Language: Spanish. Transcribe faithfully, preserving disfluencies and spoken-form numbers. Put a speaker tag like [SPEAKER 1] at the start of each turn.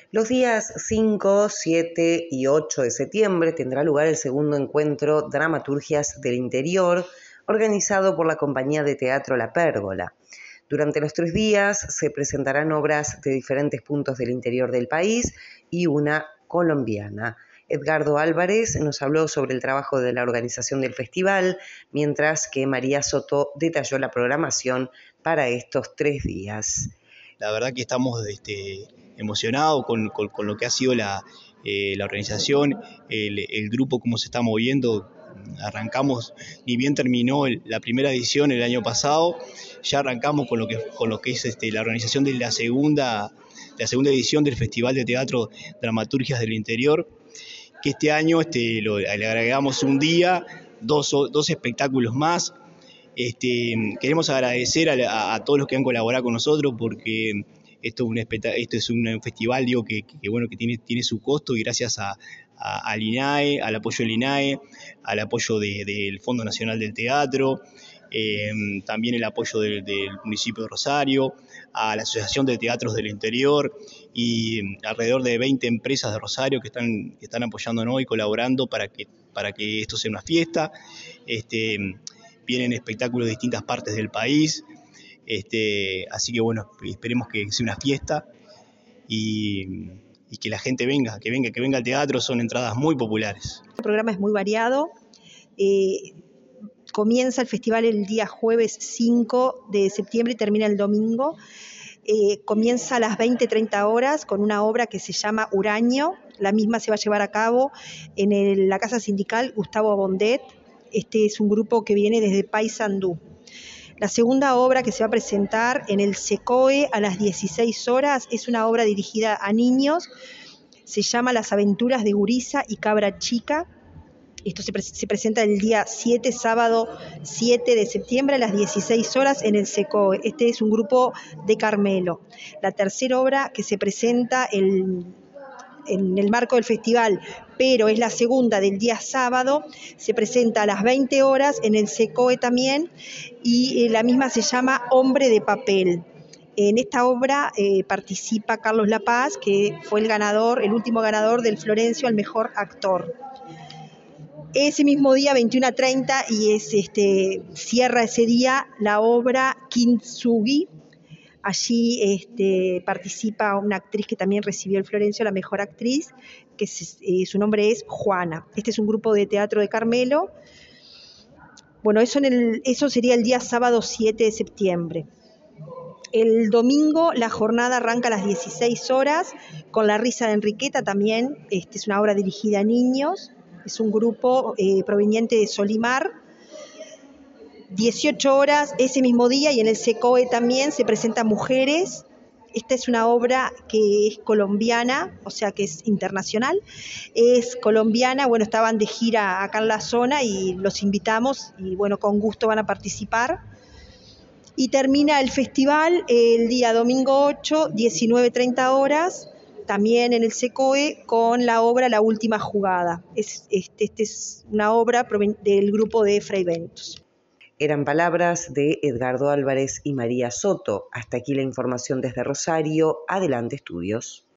[SPEAKER 1] Los días cinco, siete y ocho de septiembre tendrá lugar el segundo encuentro Dramaturgias del Interior, organizado por la compañía de teatro La Pérgola. Durante los tres días se presentarán obras de diferentes puntos del interior del país y una colombiana. Edgardo Álvarez nos habló sobre el trabajo de la organización del festival, mientras que María Soto detalló la programación para estos tres días.
[SPEAKER 2] La verdad que estamos este, emocionados con, con, con lo que ha sido la, eh, la organización, el, el grupo, cómo se está moviendo. Arrancamos, ni bien terminó el, la primera edición el año pasado, ya arrancamos con lo que, con lo que es este, la organización de la segunda, la segunda edición del Festival de Teatro Dramaturgias del Interior, que este año este, lo, le agregamos un día, dos, dos espectáculos más. Este, queremos agradecer a, a, a todos los que han colaborado con nosotros, porque esto es un, esto es un festival digo, que, que, bueno, que tiene, tiene su costo, y gracias a, a, al I N A E, al apoyo del I N A E, al apoyo de, del Fondo Nacional del Teatro, eh, también el apoyo del, del municipio de Rosario, a la Asociación de Teatros del Interior y alrededor de veinte empresas de Rosario que están, que están apoyándonos y colaborando para que, para que esto sea una fiesta. Este, Vienen espectáculos de distintas partes del país, este, así que bueno, esperemos que sea una fiesta y, y que la gente venga, que venga, que venga al teatro. Son entradas muy populares.
[SPEAKER 3] El programa es muy variado. Eh, comienza el festival el día jueves cinco de septiembre y termina el domingo. Eh, comienza a las veinte treinta horas con una obra que se llama Huraño. La misma se va a llevar a cabo en el, la Casa Sindical Gustavo Bondet. Este es un grupo que viene desde Paysandú. La segunda obra que se va a presentar en el SECOE a las dieciséis horas es una obra dirigida a niños. Se llama Las aventuras de Gurisa y Cabra Chica. Esto se, pre- se presenta el día siete, sábado siete de septiembre a las dieciséis horas en el SECOE. Este es un grupo de Carmelo. La tercera obra que se presenta el en el marco del festival, pero es la segunda del día sábado, se presenta a las veinte horas en el SECOE también, y la misma se llama Hombre de Papel. En esta obra eh, participa Carlos La Paz, que fue el ganador, el último ganador del Florencio al mejor actor. Ese mismo día, veintiuno a treinta, y es, este, cierra ese día la obra Kintsugi. Allí este, participa una actriz que también recibió el Florencio, la mejor actriz, que es, eh, su nombre es Juana. Este es un grupo de teatro de Carmelo. Bueno, eso, en el, eso sería el día sábado siete de septiembre. El domingo la jornada arranca a las dieciséis horas con La risa de Enriqueta también. Este es una obra dirigida a niños. Es un grupo eh, proveniente de Solimar. dieciocho horas ese mismo día, y en el SECOE también se presenta Mujeres. Esta es una obra que es colombiana, o sea que es internacional. Es colombiana, bueno, estaban de gira acá en la zona y los invitamos y bueno, con gusto van a participar. Y termina el festival el día domingo ocho, diecinueve treinta horas, también en el SECOE, con la obra La última jugada. Es, este, este es una obra del grupo de Fray Bentos.
[SPEAKER 1] Eran palabras de Edgardo Álvarez y María Soto. Hasta aquí la información desde Rosario. Adelante, estudios.